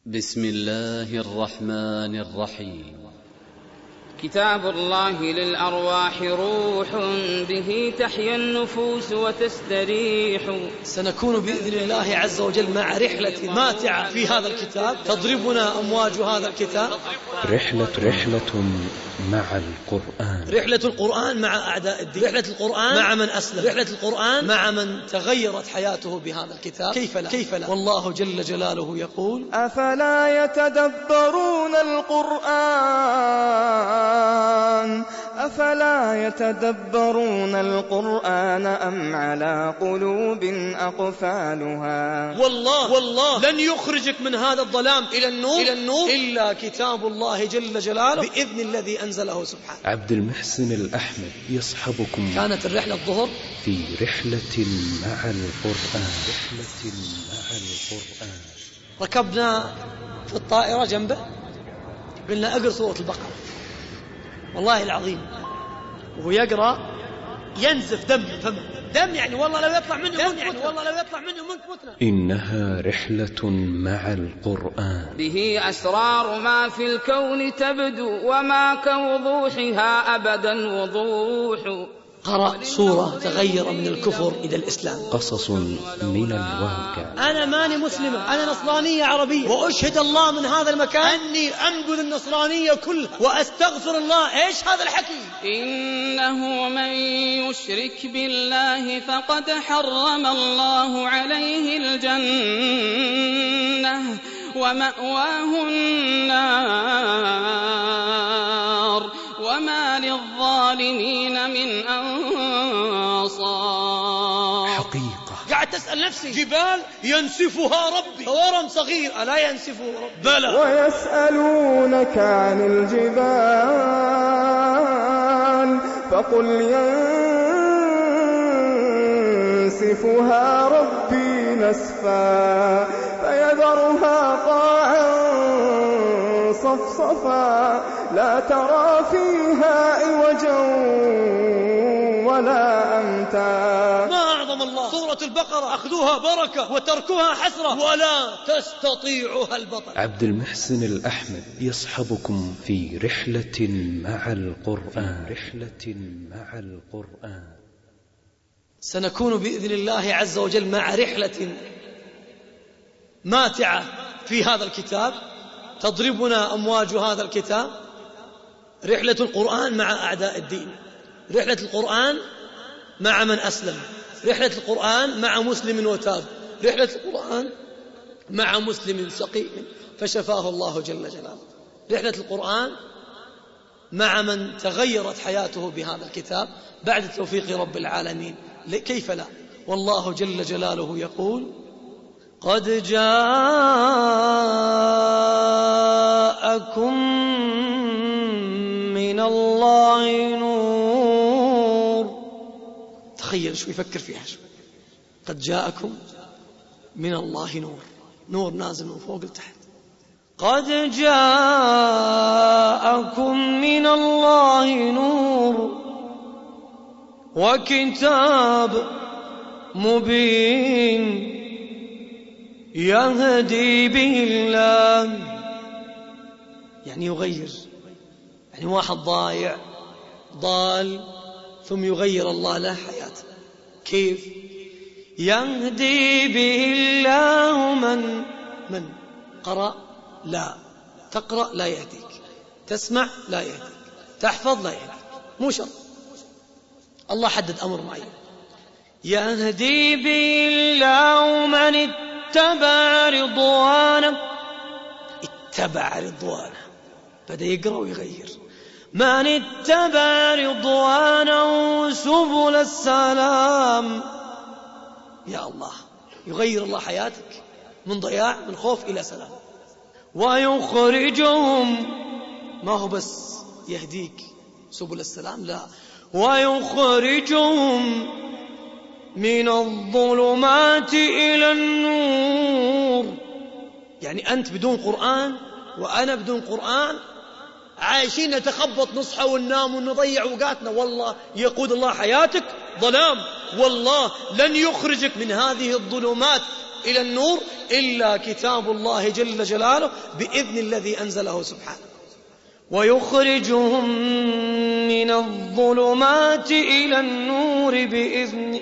بسم الله الرحمن الرحيم. كتاب الله للأرواح روح، به تحيا النفوس وتستريح. سنكون بإذن الله عز وجل مع رحلة ماتعة في هذا الكتاب، تضربنا أمواج هذا الكتاب. رحلة مع القرآن، رحلة القرآن مع أعداء الدين، رحلة القرآن مع من أسلم، رحلة القرآن مع من تغيرت حياته بهذا الكتاب. كيف لا والله جل جلاله يقول: أفلا يتدبرون القرآن أم على قلوب أقفالها. والله لن يخرجك من هذا الظلام إلى النور إلا كتاب الله جل جلاله بإذن الذي أنزله سبحانه. عبد المحسن الأحمد يصحبكم. كانت الرحلة الظهر في رحلة مع القرآن. ركبنا في الطائرة جنبه، قلنا اقرأ سورة البقرة. والله العظيم وهو يقرأ ينزف دم من فمه، دم يعني والله لو يطلع منه متنا. إنها رحلة مع القرآن، به أسرار ما في الكون تبدو، وما كوضوحها أبدا وضوح. قرأ سورة تغير من الكفر إلى الإسلام. قصص من الواقع. أنا ماني مسلمة، أنا نصرانية عربية، وأشهد الله من هذا المكان أني أنبذ النصرانية كلها وأستغفر الله. إيش هذا الحكي؟ إنه من يشرك بالله فقد حرم الله عليه الجنة ومأواه النار وما للظالمين من أنصار. حقيقة قاعد تسأل نفسي، جبال ينسفها ربي، ورم صغير ألا ينسفه ربي؟ بلى. ويسألونك عن الجبال فقل ينسفها ربي نسفا فيذرها قاعا صفصفا لا ترى فيها عوجا ولا أمتا. ما أعظم الله. سورة البقرة أخذوها بركة وتركوها حسرة، ولا تستطيعها البطل. عبد المحسن الأحمد يصحبكم في رحلة مع القرآن. سنكون بإذن الله عز وجل مع رحلة ماتعة في هذا الكتاب، تضربنا أمواج هذا الكتاب. رحلة القرآن مع أعداء الدين، رحلة القرآن مع من أسلم، رحلة القرآن مع مسلم وتاب، رحلة القرآن مع مسلم سقيم فشفاه الله جل جلاله، رحلة القرآن مع من تغيرت حياته بهذا الكتاب بعد توفيق رب العالمين. كيف لا والله جل جلاله يقول: قد جاءكم من الله نور. تخيل شو يفكر فيها شو. قد جاءكم من الله نور، نور نازل من فوق لتحت. قد جاءكم من الله نور وكتاب مبين يهدي به الله. يعني يغير، يعني واحد ضايع ضال ثم يغير الله له حياته. كيف؟ يهدي به الله من قرأ لا تقرأ لا يهديك، تسمع لا يهديك، تحفظ لا يهديك، مو شرط. الله حدد أمر معين. يهدي به الله من اتبع رضوانه. اتبع رضوانه، بدأ يقرأ ويغير. من اتبع رضوانه سبل السلام. يا الله، يغير الله حياتك من ضياع من خوف إلى سلام. ويخرجهم، ما هو بس يهديك سبل السلام، لا، ويخرجهم من الظلمات إلى النور. يعني أنت بدون قرآن وأنا بدون قرآن عايشين نتخبط، نصحى وننام ونضيع أوقاتنا. والله يقود الله حياتك ظلام. والله لن يخرجك من هذه الظلمات إلى النور إلا كتاب الله جل جلاله بإذن الذي أنزله سبحانه. ويخرجهم من الظلمات إلى النور بإذنه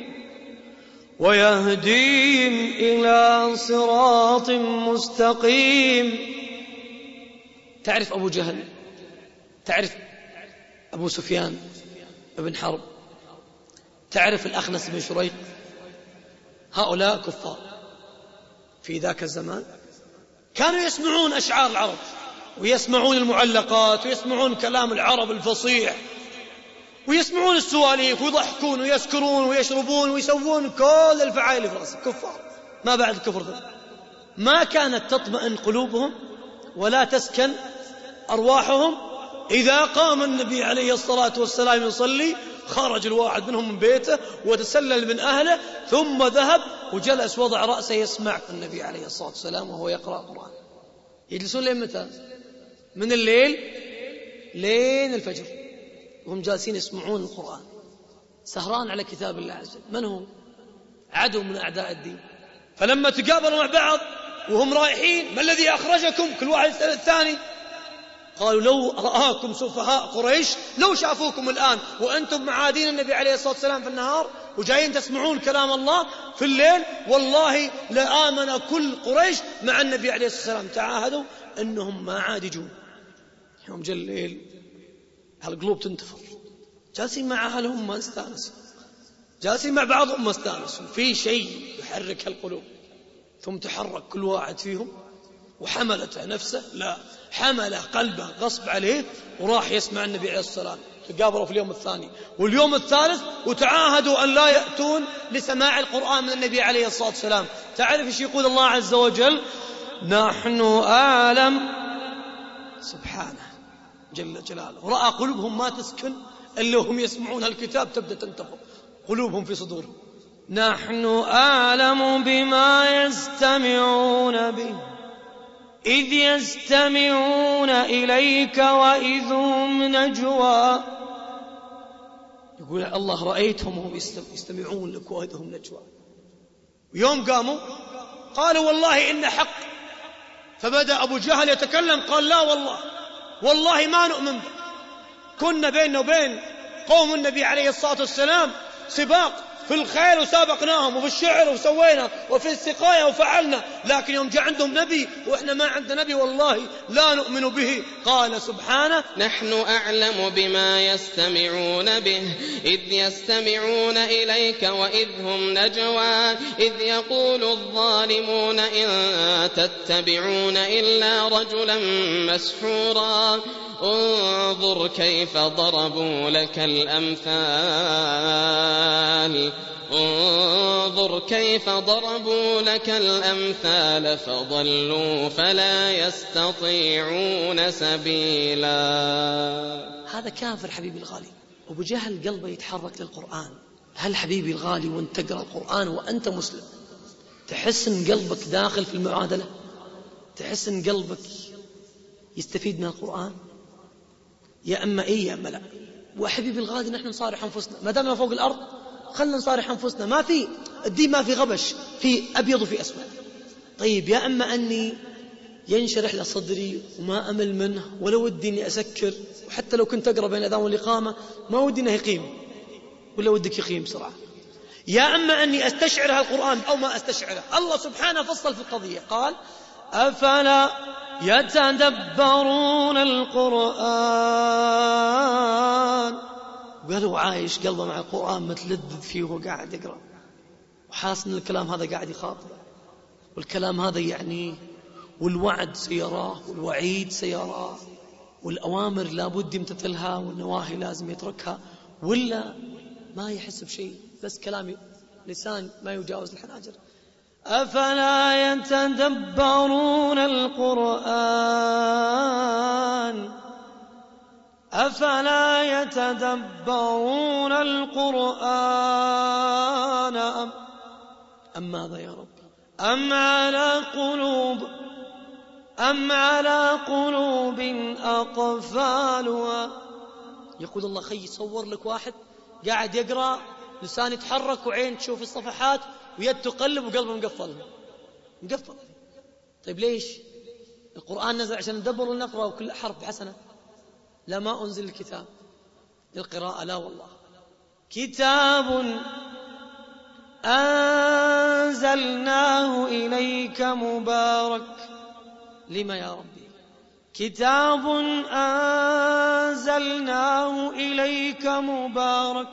ويهديهم إلى صراط مستقيم. تعرف أبو جهل، تعرف أبو سفيان بن حرب، تعرف الأخنس بن شريق، هؤلاء كفار في ذاك الزمان كانوا يسمعون أشعار العرب ويسمعون المعلقات ويسمعون كلام العرب الفصيح ويسمعون السواليف ويضحكون ويسكرون ويشربون ويسوون كل الفعائل في رأسهم. كفار ما بعد الكفر ذا. ما كانت تطمئن قلوبهم ولا تسكن أرواحهم. إذا قام النبي عليه الصلاة والسلام يصلي خرج الواحد منهم من بيته وتسلل من أهله ثم ذهب وجلس وضع رأسه يسمع النبي عليه الصلاة والسلام وهو يقرأ القرآن. يجلسون لين متى؟ من الليل لين الفجر وهم جالسين يسمعون القرآن سهران على كتاب الله عز وجل. من هو؟ عدو من أعداء الدين. فلما تقابلوا مع بعض وهم رايحين: ما الذي أخرجكم؟ كل واحد يسأل الثاني. قالوا: لو رآكم سفهاء قريش لو شافوكم الآن وأنتم معادين النبي عليه الصلاة والسلام في النهار وجايين تسمعون كلام الله في الليل والله لآمن كل قريش مع النبي عليه الصلاة والسلام. تعاهدوا أنهم ما عاد يجون. يوم جاء الليل هالقلوب تنتفر، جالسين مع أهلهم ما استانسوا، جالسين مع بعضهم ما استانسوا، في شيء يحرك هالقلوب. ثم تحرك كل واحد فيهم وحملته نفسه، لا حمل قلبه غصب عليه وراح يسمع النبي عليه الصلاة والسلام. تقابلوا في اليوم الثاني واليوم الثالث وتعاهدوا أن لا يأتون لسماع القرآن من النبي عليه الصلاة والسلام. تعرف ايش يقول الله عز وجل؟ نحن أعلم سبحانه جل جلاله. رأى قلوبهم ما تسكن إلا هم يسمعون الكتاب تبدأ تنتفض قلوبهم في صدورهم. نحن أعلم بما يستمعون به إذ يستمعون إليك وإذ هم نجوى. يقول الله رأيتهم وهم يستمعون لك وإذ هم نجوى. ويوم قاموا قالوا: والله إن حق. فبدأ أبو جهل يتكلم قال: لا والله ما نؤمن به. كنا بيننا وبين قوم النبي عليه الصلاة والسلام سباق في الخيل وسابقناهم وفي الشعر وسوينا وفي السقاية وفعلنا، لكن يوم جاء عندهم نبي وإحنا ما عندنا نبي والله لا نؤمن به. قال سبحانه: نحن أعلم بما يستمعون به إذ يستمعون إليك وإذ هم نجوى إذ يقول الظالمون إن تتبعون إلا رجلا مسحورا انظر كيف ضربوا لك الأمثال فضلوا فلا يستطيعون سبيلا. هذا كافر حبيبي الغالي. أبو جهل قلبه يتحرك للقرآن. هل حبيبي الغالي وانت تقرأ القرآن وأنت مسلم تحس ان قلبك داخل في المعادلة؟ تحس ان قلبك يستفيد من القرآن؟ يا أما إيه يا أما لا. وحبيبي الغالي نحن نصارح أنفسنا ما دامنا فوق الأرض، خلنا نصارح أنفسنا. ما في الدين ما في غبش، في أبيض وفي أسود. طيب يا أما أني ينشرح لصدري وما أمل منه ولا ودي أني أسكر، وحتى لو كنت أقرأ بين الأذان والإقامة ما ودي أنه يقيم، ولا ودك يقيم بسرعة. يا أما أني أستشعر هالقرآن أو ما أستشعره. الله سبحانه فصل في القضية قال: أفلا يتدبرون القرآن. وقالوا عايش قلبه مع القرآن متلذذ فيه وهو قاعد يقرأ وحاسس أن الكلام هذا قاعد يخاطبه، والكلام هذا يعني والوعد سيراه والوعيد سيراه والأوامر لابد يمتثلها والنواهي لازم يتركها، ولا ما يحس بشيء، بس كلام لسان ما يجاوز الحناجر. أفلا يتدبرون القرآن أم ماذا يا رب؟ أم على قلوب أقفالها. يقول الله: خي صور لك واحد قاعد يقرأ، لسان يتحرك وعين تشوف الصفحات ويد تقلب وقلبه مقفل. مقفل. طيب ليش؟ القرآن نزل عشان ندبر ونقرأ وكل حرف بحسنة؟ لا، ما أنزل الكتاب للقراءة، لا والله. كتاب أنزلناه إليك مبارك. لما يا ربي؟ كتاب أنزلناه إليك مبارك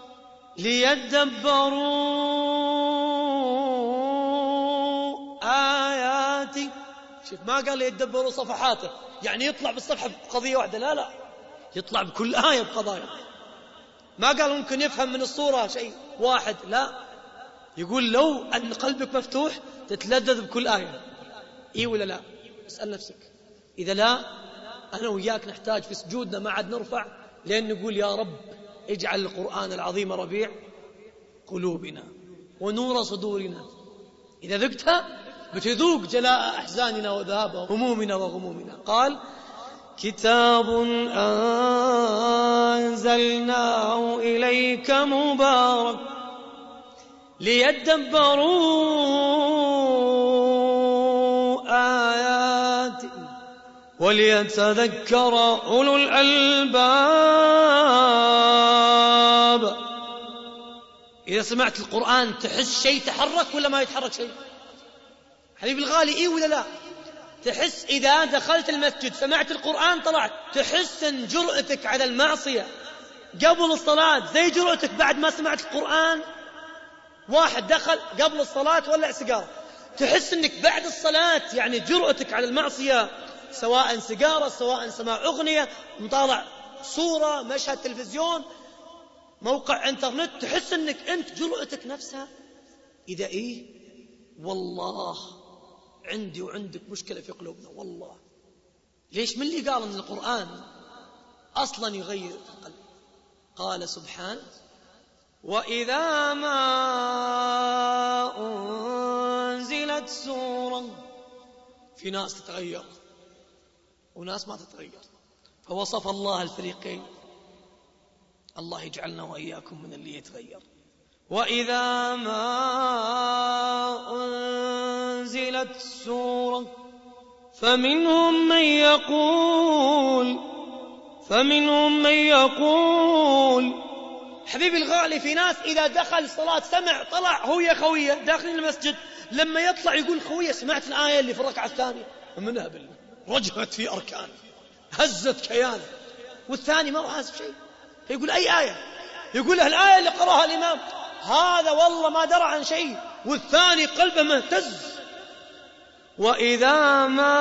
ليدبروا آياته. شوف، ما قال يتدبروا صفحاته يعني يطلع بالصفحة بقضية واحدة، لا لا، يطلع بكل آية بقضايا. ما قال ممكن يفهم من الصورة شيء واحد، لا، يقول لو أن قلبك مفتوح تتلذذ بكل آية. إيه ولا لا؟ اسأل نفسك. إذا لا، أنا وياك نحتاج في سجودنا ما عاد نرفع لأن نقول يا رب اجعل القرآن العظيم ربيع قلوبنا ونور صدورنا. إذا ذقتها بتذوق جلاء أحزاننا وذهاب همومنا وغمومنا. قال كتاب أنزلناه إليك مبارك ليدبروا آياته وليتذكر أولو الألباب. إذا سمعت القرآن تحس شيء تحرك ولا ما يتحرك شيء؟ حبيبي الغالي، إيه ولا لا؟ تحس إذا دخلت المسجد سمعت القرآن طلعت تحس أن جرأتك على المعصية قبل الصلاة زي جرأتك بعد ما سمعت القرآن. واحد دخل قبل الصلاة ولع سيجارة، تحس أنك بعد الصلاة يعني جرأتك على المعصية، سواء سيجارة سواء سماع أغنية مطالع صورة مشهد تلفزيون موقع انترنت، تحس أنك أنت جرأتك نفسها. إذا إيه والله عندي وعندك مشكلة في قلوبنا والله. ليش؟ من اللي قال أن القرآن أصلا يغير القلب؟ قال سبحانه وإذا ما أنزلت سورة. في ناس تتغير وناس ما تتغير، فوصف الله الفريقين. الله يجعلنا وإياكم من اللي يتغير. وإذا ما أنزلت سورة فمنهم من يقول حبيبي الغالي، في ناس إذا دخل الصلاة سمع طلع هو يا خوية داخل المسجد، لما يطلع يقول خوية سمعت الآية اللي في الركعة الثانية منها بالله رجعت في أركان هزت كيان، والثاني ما هو حاسب شيء، فيقول أي آية؟ يقول له الآية اللي قرأها الإمام. هذا والله ما درى عن شيء، والثاني قلبه مهتز. وإذا ما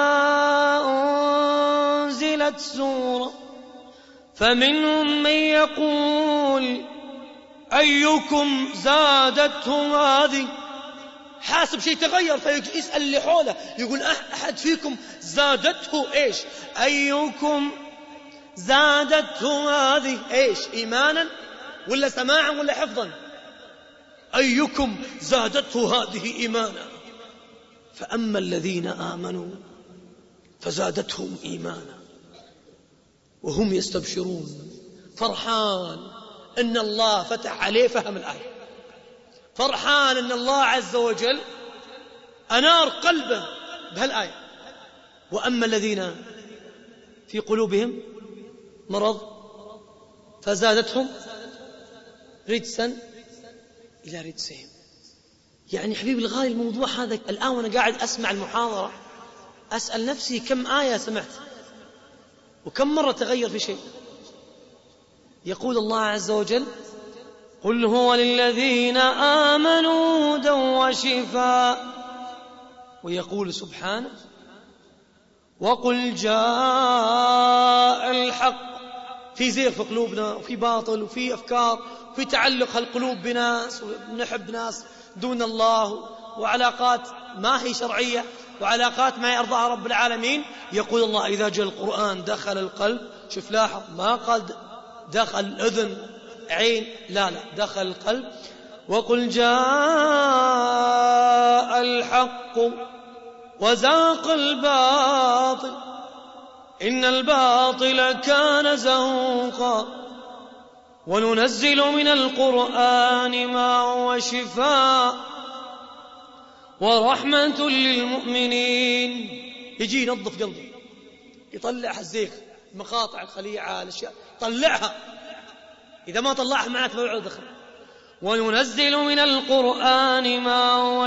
أنزلت سورة فمنهم من يقول أيكم زادته هذه. حاسب شيء تغير فيسأل اللي حوله يقول أحد فيكم زادته إيش؟ أيكم زادته هذه إيش؟ إيمانا ولا سماعا ولا حفظا؟ أيكم زادته هذه إيمانا. فأما الذين آمنوا فزادتهم إيمانا وهم يستبشرون. فرحان إن الله فتح عليه فهم الآية، فرحان إن الله عز وجل أنار قلبه بهالآية. وأما الذين في قلوبهم مرض فزادتهم رجسا إلى رجسهم. يعني حبيبي الغالي الموضوع هذا الآن وأنا قاعد أسمع المحاضرة أسأل نفسي كم آية سمعت وكم مرة تغير في شيء. يقول الله عز وجل قل هو للذين آمنوا هدى وشفاء. ويقول سبحانه وقل جاء الحق. في زيغ في قلوبنا وفي باطل وفي أفكار وفي تعلق القلوب بناس ونحب ناس دون الله، وعلاقات ما هي شرعية وعلاقات ما يرضاها رب العالمين. يقول الله إذا جاء القرآن دخل القلب. شوف لاحظ ما قال دخل الأذن عين، لا دخل القلب. وقل جاء الحق وزاق الباطل إن الباطل كان زهوقا وننزل من القرآن ما هو شفاء ورحمة للمؤمنين. يجي ينظف قلبه، يطلع الزيغ، مقاطع الخليعة، الأشياء طلعها، إذا ما طلعها معناته ما يعود دخل. وينزل من القرآن ما هو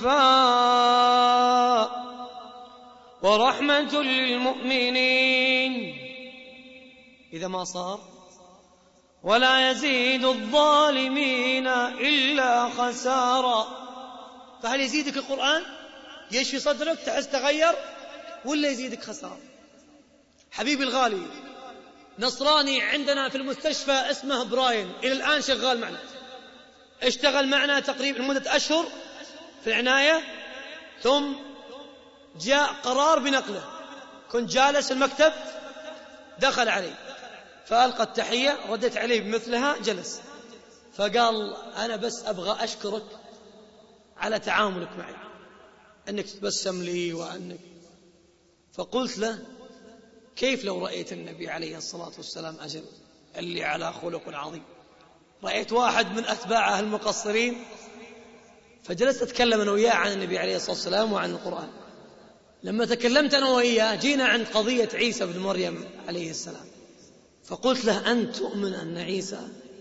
شفاء ورحمة للمؤمنين إذا ما صار، ولا يزيد الظالمين إلا خسارا. فهل يزيدك القرآن يشفي صدرك تحس تغير، ولا يزيدك خسارة؟ حبيبي الغالي، نصراني عندنا في المستشفى اسمه براين، إلى الآن شغال معنا، اشتغل معنا تقريبا لمدة أشهر في العناية، ثم جاء قرار بنقله. كنت جالس في المكتب، دخل علي فألقى التحية، رديت عليه بمثلها، جلس فقال أنا بس أبغى أشكرك على تعاملك معي، أنك تبسم لي وأنك. فقلت له كيف لو رأيت النبي عليه الصلاة والسلام أجل اللي على خلق عظيم، رأيت واحد من أتباعه المقصرين. فجلست أتكلم أنا وياه عن النبي عليه الصلاة والسلام وعن القرآن. لما تكلمت أنا وياه جينا عند قضية عيسى بن مريم عليه السلام، فقلت له أنت تؤمن أن عيسى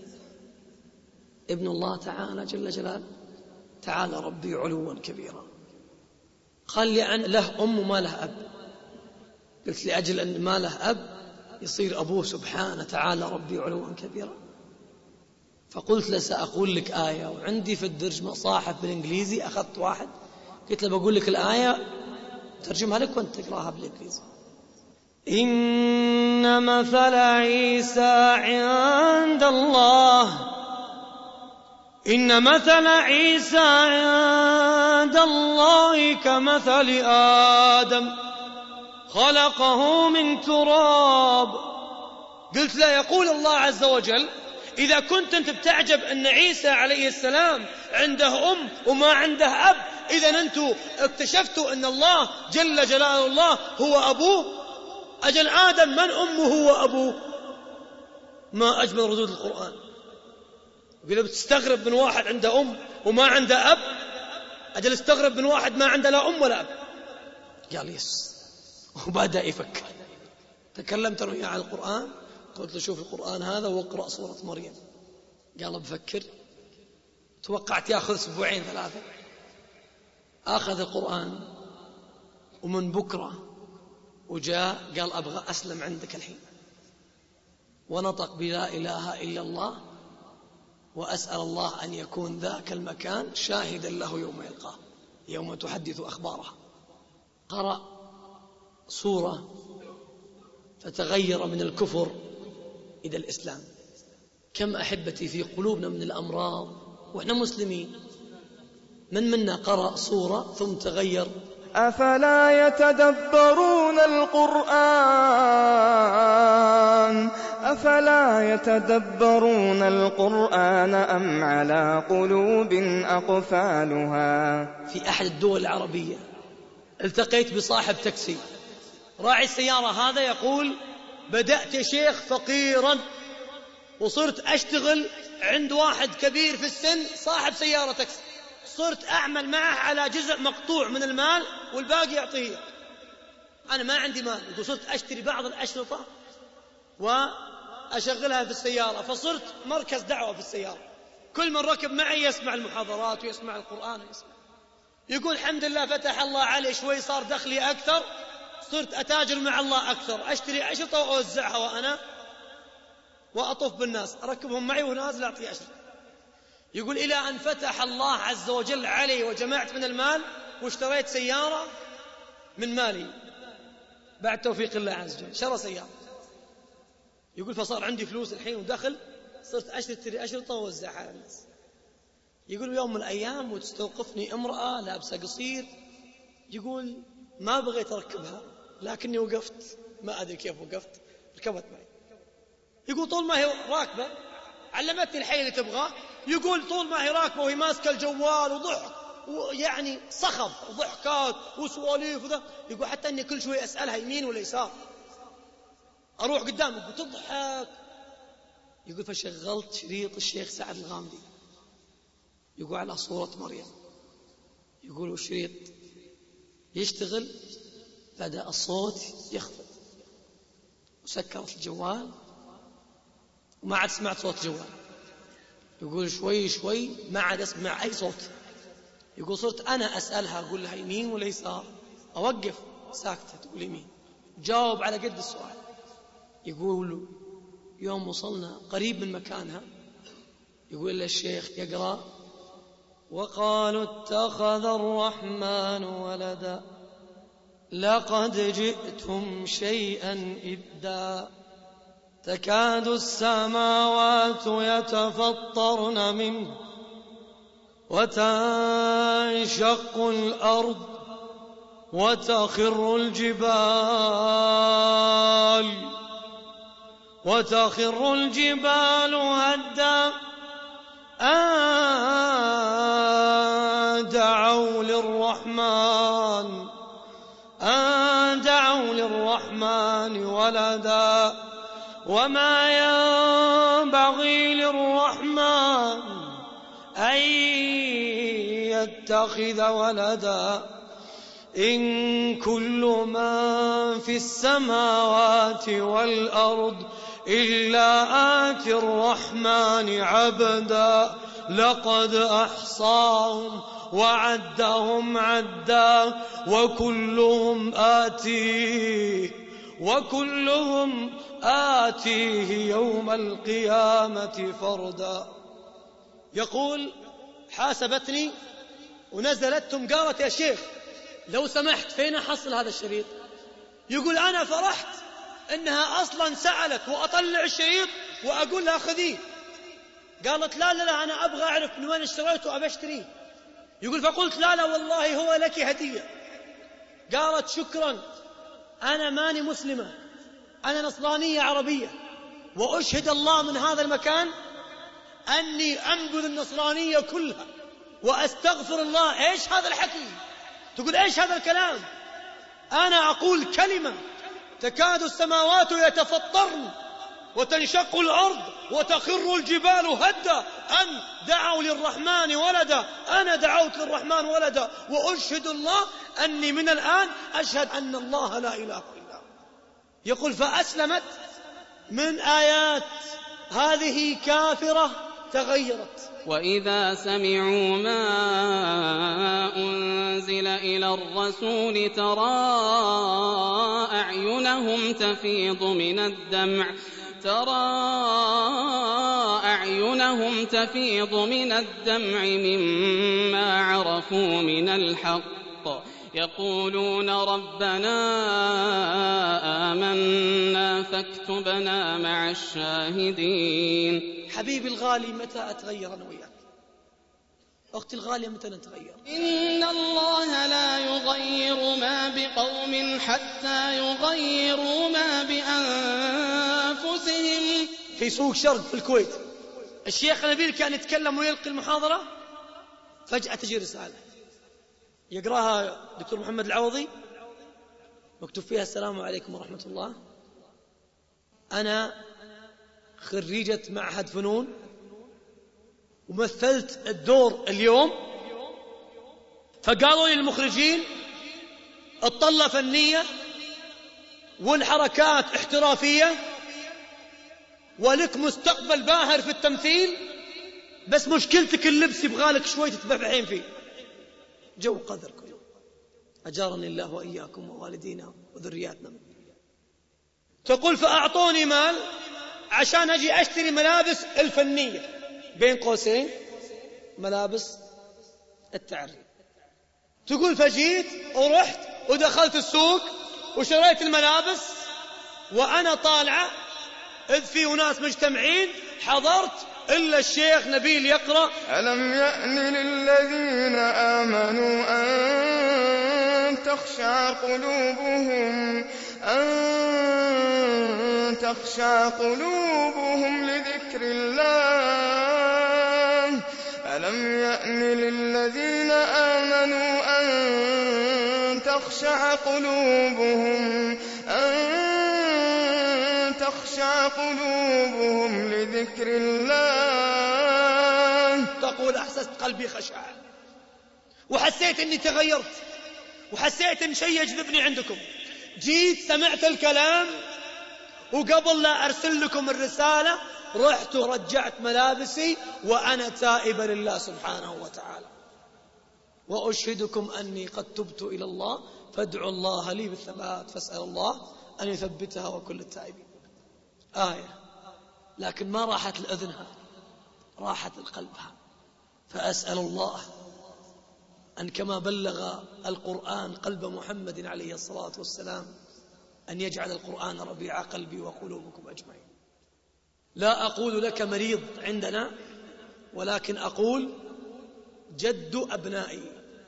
ابن الله تعالى جل جلاله؟ تعالى ربي علوا كبيرا. قال لي أن له أم وما له أب. قلت لأجل أن ما له أب يصير أبوه سبحانه تعالى ربي علوا كبيرا. فقلت له سأقول لك آية، وعندي في الدرج مصاحف بالإنجليزي، أخذت واحد قلت له بقول لك الآية ترجمها لك وانت تقراها بالإنجليزي. إن مثل عيسى عند الله، إن مثل عيسى عند الله كمثل آدم خلقه من تراب. قلت لا، يقول الله عز وجل إذا كنت أنت بتعجب أن عيسى عليه السلام عنده أم وما عنده أب، إذا أنتم اكتشفتوا أن الله جل جلاله الله هو أبوه. أجل آدم من أمه وأبوه؟ ما أجمل ردود القرآن. قل بتستغرب من واحد عنده أم وما عنده أب، أجل استغرب من واحد ما عنده لا أم ولا أب. قال يس، وبدأ يفكر. تكلمت أنا وياه عن القرآن، قلت له شوف القرآن هذا واقرأ سورة مريم. قال بفكر. توقعت يأخذ أسبوعين ثلاثة. أخذ القرآن ومن بكرة وجاء قال أبغى أسلم عندك الحين، ونطق بلا إله إلا الله، وأسأل الله أن يكون ذاك المكان شاهدا له يوم يلقاه، يوم تحدث أخبارها. قرأ سورة فتغير من الكفر إلى الإسلام. كم أحبتي في قلوبنا من الأمراض وإحنا مسلمين، من منا قرأ سورة ثم تغير. أفلا يتدبرون القرآن أفلا يتدبرون القرآن أم على قلوب أقفالها. في أحد الدول العربية التقيت بصاحب تاكسي، راعي السيارة هذا يقول بدأت يا شيخ فقيرا وصرت أشتغل عند واحد كبير في السن صاحب سيارة تاكسي، صرت أعمل معه على جزء مقطوع من المال والباقي يعطيه. أنا ما عندي مال، وصرت أشتري بعض الأشرطة وأشغلها في السيارة، فصرت مركز دعوة في السيارة. كل من ركب معي يسمع المحاضرات ويسمع القرآن ويسمع. يقول الحمد لله فتح الله علي شوي، صار دخلي أكثر، صرت أتاجر مع الله أكثر، أشتري أشرطة وأوزعها وأنا وأطوف بالناس، أركبهم معي ونازل أعطي أشرطة. يقول إلى أن فتح الله عز وجل علي وجمعت من المال واشتريت سيارة من مالي بعد توفيق الله عز وجل، شرى سيارة. يقول فصار عندي فلوس الحين ودخل، صرت أشتري أشرطة ووزعها على الناس. يقول يوم من الأيام وتستوقفني امرأة لابسة قصير، يقول ما بغيت أركبها لكني وقفت، ما أدري كيف وقفت، ركبت معي. يقول طول ما هي راكبة علمتني الحي اللي تبغاه. يقول طول ما هي راكبة وهي ماسكة الجوال وضحك ويعني صخب وضحكات وسواليف وذا. يقول حتى أني كل شوي أسألها يمين ولا يسار، أروح قدام يقول تضحك. يقول فشغلت شريط الشيخ سعد الغامدي، يقول على صورة مريم. يقول الشريط يشتغل، بدأ الصوت يخفت وسكرت الجوال وما عاد سمعت صوت جوال. يقول شوي شوي ما عاد أسمع أي صوت. يقول صرت أنا أسألها أقول لها يمين ولا يسار، أوقف ساكتة تقول يمين، جاوب على قد السؤال. يقول يوم وصلنا قريب من مكانها يقول له الشيخ يقرأ وقالوا اتخذ الرحمن ولدا لقد جئتم شيئا إدا تكاد السماوات يتفطرن منه وتنشق الأرض وتخر الجبال هدا أن دعوا للرحمن ولدا وما ينبغي للرحمن أن يتخذ ولدا إن كل من في السماوات والأرض إلا آتي الرحمن عبدا لقد أحصاهم وعدهم عدا وكلهم آتيه يوم القيامة فردا. يقول حاسبتني ونزلت ثم قالت يا شيخ لو سمحت فين أحصل هذا الشريط؟ يقول أنا فرحت إنها أصلا سألت وأطلع الشريط وأقول لها خذيه. قالت لا أنا أبغى أعرف من وين اشتريته وأبى أشتريه. يقول فقلت لا والله هو لك هدية. قالت شكرا، أنا ماني مسلمة، أنا نصرانية عربية، وأشهد الله من هذا المكان أني أنبذ النصرانية كلها وأستغفر الله. إيش هذا الحكي؟ تقول إيش هذا الكلام؟ أنا أقول كلمة تكاد السماوات يتفطرن وتنشق الأرض وتخر الجبال هدا أن دعوا للرحمن ولدا. أنا دعوت للرحمن ولدا وأشهد الله أني من الآن أشهد أن الله لا إله إلا هو. يقول فأسلمت من آيات هذه كافرة تغيرت. وإذا سمعوا ما أنزل إلى الرسول ترى أعينهم تفيض من الدمع مما عرفوا من الحق يقولون ربنا آمنا فاكتبنا مع الشاهدين. حبيبي الغالي متى أتغير أنا وياك؟ أختي الغالية متى نتغير؟ إن الله لا يغير ما بقوم حتى يغيروا ما بأنفسهم. في سوق شرق في الكويت الشيخ نبيل كان يتكلم ويلقي المحاضرة، فجأة تجي رسالة يقراها دكتور محمد العوضي مكتوب فيها السلام عليكم ورحمة الله، أنا خريجة معهد فنون ومثلت الدور اليوم، فقالوا لي المخرجين الطلة فنية والحركات احترافية ولك مستقبل باهر في التمثيل، بس مشكلتك اللبس يبغالك شوي تتبعبعين فيه. جو قدر كله. أجارني الله وإياكم ووالدينا وذرياتنا. تقول فأعطوني مال عشان أجي أشتري ملابس الفنية بين قوسين ملابس التعري. تقول فجيت ورحت ودخلت السوق وشريت الملابس وأنا طالعة إذ في ناس مجتمعين حضرت إلا الشيخ نبيل يقرأ ألم يأن للذين آمنوا أن تخشع قلوبهم لذكر الله. ألم يأن للذين آمنوا أن تخشع قلوبهم لذكر الله. تقول أحسست قلبي خشعا وحسيت أني تغيرت وحسيت أن شيء يجذبني عندكم، جيت سمعت الكلام وقبل لا أرسل لكم الرسالة رحت ورجعت ملابسي وأنا تائب لله سبحانه وتعالى. وأشهدكم أني قد تبت إلى الله فادعوا الله لي بالثبات فاسأل الله أن يثبتها وكل التائبين. آية، لكن ما راحت لأذنها، راحت لقلبها. فأسأل الله أن كما بلغ القرآن قلب محمد عليه الصلاة والسلام أن يجعل القرآن ربيع قلبي وقلوبكم أجمعين. لا أقول لك مريض عندنا، ولكن أقول جد أبنائي.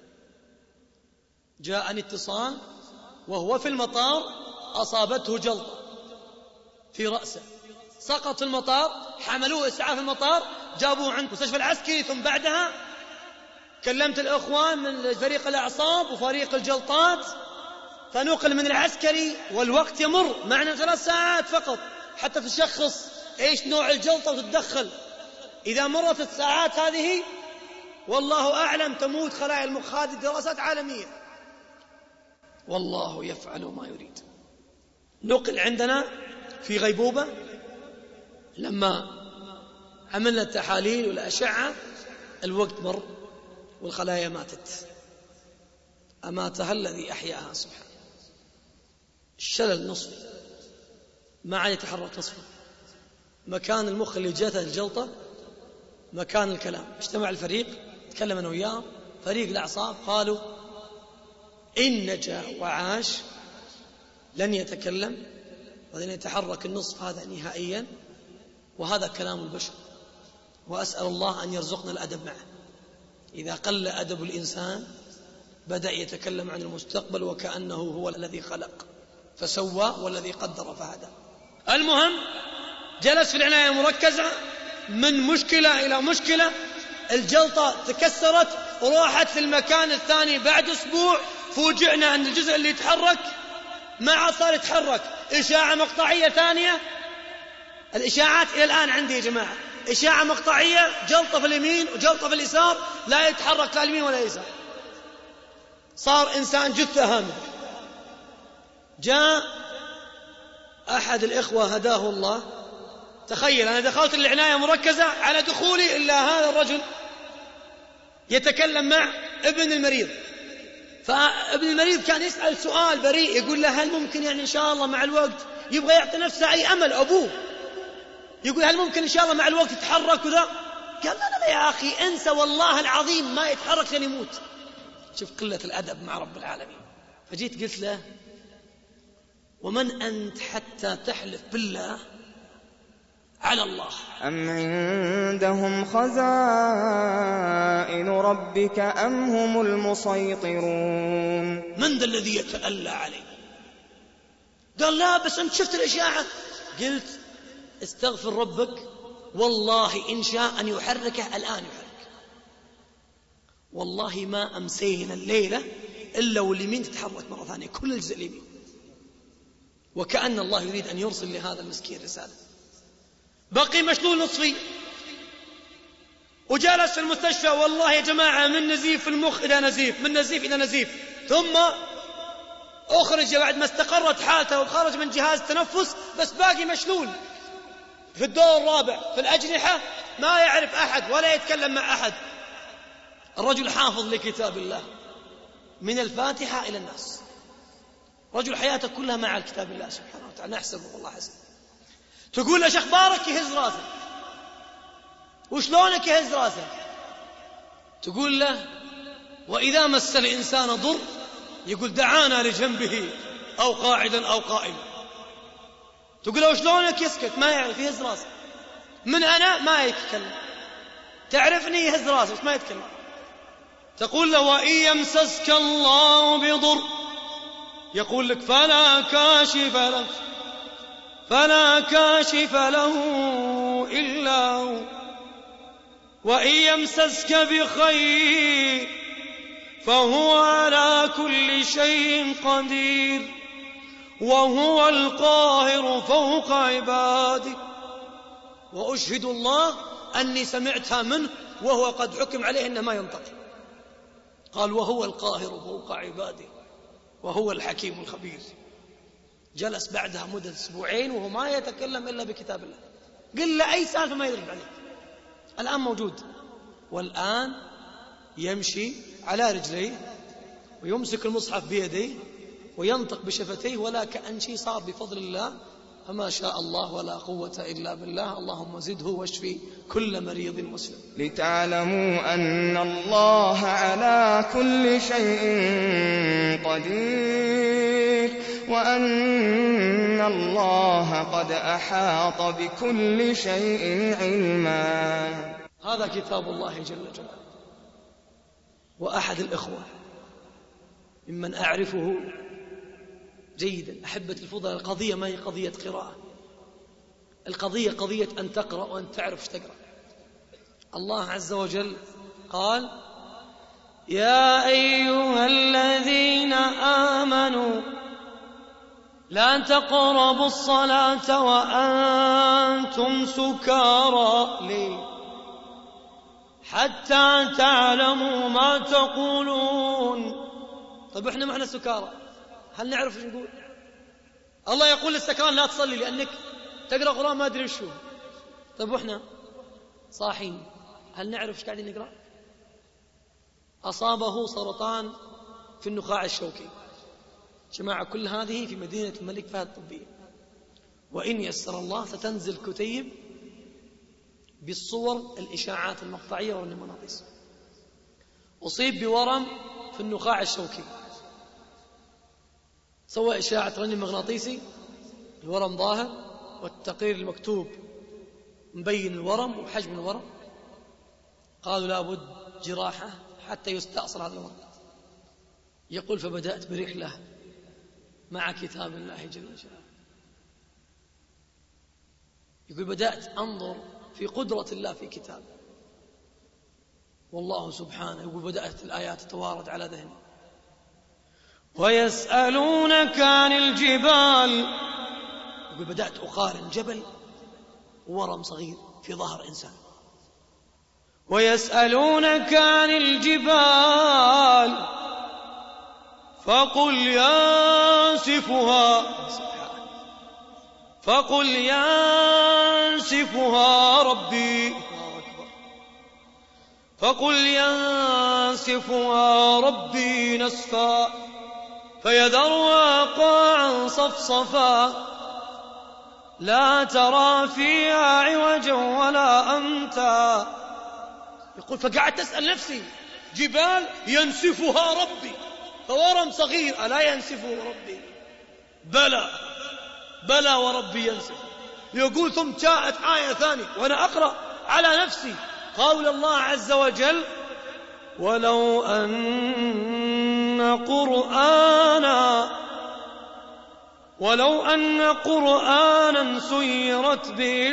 جاءني اتصال وهو في المطار أصابته جلطة في رأسه، سقط في المطار، حملوه إسعاف المطار، جابوه عند مستشفى العسكري، ثم بعدها كلمت الأخوان من فريق الأعصاب وفريق الجلطات فنقل من العسكري، والوقت يمر معنا 3 ساعات فقط حتى تشخص إيش نوع الجلطة وتتدخل. إذا مرت الساعات هذه والله أعلم تموت خلايا المخ. هذه دراسات عالمية، والله يفعل ما يريد. نقل عندنا في غيبوبة، لما عملنا التحاليل والأشعة الوقت مر والخلايا ماتت. أماتها الذي أحياها سبحانه. الشلل نصفي، ما عاد يتحرك نصفه. مكان المخ اللي جاته الجلطة مكان الكلام. اجتمع الفريق، تكلم أنا وياه فريق الأعصاب، قالوا إن نجا وعاش لن يتكلم ولن يتحرك النصف هذا نهائيا، وهذا كلام البشر. وأسأل الله أن يرزقنا الأدب معه. إذا قل أدب الإنسان بدأ يتكلم عن المستقبل وكأنه هو الذي خلق فسوى والذي قدر فهدى. المهم جلس في العناية المركزة، من مشكلة إلى مشكلة. الجلطة تكسرت وراحت في المكان الثاني. بعد أسبوع فوجئنا أن الجزء اللي يتحرك ما عاد صار يتحرك. إشاعة مقطعية ثانية. الإشاعات إلى الآن عندي يا جماعة، إشاعة مقطعية، جلطة في اليمين وجلطة في اليسار، لا يتحرك لا اليمين ولا اليسار، صار إنسان جثة هامدة. جاء أحد الإخوة هداه الله، تخيل أنا دخلت العناية مركزة، على دخولي إلا هذا الرجل يتكلم مع ابن المريض. فابن المريض كان يسأل سؤال بريء، يقول له هل ممكن يعني إن شاء الله مع الوقت، يبغى يعطي نفسه أي أمل. أبوه يقول هل ممكن إن شاء الله مع الوقت يتحرك وذا؟ قال لا يا أخي انسى، والله العظيم ما يتحرك لن يموت. شوف قلة الأدب مع رب العالمين. فجيت قلت له ومن أنت حتى تحلف بالله على الله؟ أم عندهم خزائن ربك أم هم المسيطرون؟ من ذا الذي يتألى عليه؟ قال لا بس أنت شفت الإشاعة. قلت استغفر ربك، والله إن شاء أن يحركه الآن يحرك. والله ما أمسينا الليلة إلا واليمين تتحرك مرة ثانية، كل الجزء اليمين، وكأن الله يريد أن يرسل لهذا المسكين رسالة. بقي مشلول نصفي وجالس في المستشفى. والله يا جماعة من نزيف في المخ إلى نزيف، من نزيف إلى نزيف. ثم أخرج بعد ما استقرت حالته وخرج من جهاز التنفس، بس باقي مشلول في الدور الرابع في الأجنحة، ما يعرف أحد ولا يتكلم مع أحد. الرجل حافظ لكتاب الله من الفاتحة إلى الناس، رجل حياته كلها مع الكتاب الله سبحانه وتعالى، نحسبه والله حسن. تقول له شيخ بارك، يهز راسه. وشلونك؟ يهز راسه. تقول له وإذا مس الإنسان ضر يقول دعانا لجنبه أو قاعدا أو قائما. تقول له شلونك؟ يسكت، ما يعرف، يهز راسه. من أنا؟ ما يتكلم. تعرفني؟ يهز راسه بس ما يتكلم. تقول له وإن يمسسك الله بضر يقول لك فلا كاشف له إلا هو، وإن يمسسك بخير فهو على كل شيء قدير وهو القاهر فوق عباده. وأشهد الله أني سمعتها منه وهو قد حكم عليه إنه ما ينطق. قال وهو القاهر فوق عباده وهو الحكيم الخبير. جلس بعدها مدة 2 أسبوع وهو ما يتكلم إلا بكتاب الله. قل له أي سالفة ما يدري عليه. الآن موجود، والآن يمشي على رجليه ويمسك المصحف بيديه وينطق بشفتيه ولا كأن شيء صار بفضل الله. فما شاء الله ولا قوة إلا بالله. اللهم زده واشفي كل مريض مسلم. لتعلموا أن الله على كل شيء قدير وأن الله قد أحاط بكل شيء علما. هذا كتاب الله جل جلاله. وأحد الإخوة ممن أعرفه جيدا أحبة الفضل، القضية ما هي قضية قراءة، القضية قضية أن تقرأ وأن تعرف ايش تقرأ. الله عز وجل قال يا أيها الذين آمنوا لا تقربوا الصلاة وأنتم سكارى حتى تعلموا ما تقولون. طيب احنا معنا سكارى، هل نعرف ايش نقول؟ الله يقول للسكران لا تصلي لأنك تقرأ قرآن ما أدري وش هو. طيب واحنا صاحين هل نعرف ايش قاعدين نقرأ؟ أصابه سرطان في النخاع الشوكي. جماعة كل هذه في مدينة الملك فهد الطبية، وإن يسر الله ستنزل كتيب بالصور الإشاعات المقطعية والمغناطيس. أصيب بورم في النخاع الشوكي، سوى إشاعة رنين مغناطيسي، الورم ظاهر والتقرير المكتوب مبين الورم وحجم الورم. قالوا لابد جراحة حتى يستأصل هذا الورم. يقول فبدأت برحلة مع كتاب الله جل جلاله. يقول بدأت أنظر في قدرة الله في كتابه والله سبحانه. يقول بدأت الآيات تتوارد على ذهني. ويسألونك عن الجبال. يقول بدأت أقارن جبل وورم صغير في ظهر إنسان. ويسألونك عن الجبال فقل ينسفها ربي نسفا فيذرها قاعا صفصفا لا ترى فيها عوجا ولا أمتا. يقول فقعدت أسأل نفسي جبال ينسفها ربي، فورم صغير ألا ينسفه ربي؟ بلى وربي ينسف. يقول ثم جاءت آية ثانية وأنا أقرأ على نفسي قول الله عز وجل ولو أن قرآنا سيرت به